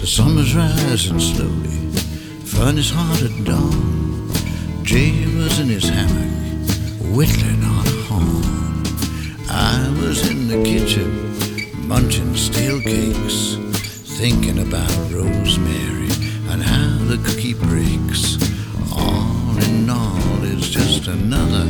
sun was rising slowly, furnace hot at dawn. Jay was in his hammock, whittling on a horn. I was in the kitchen, munching stale cakes, thinking about rosemary and how the cookie breaks. All in all, it's just another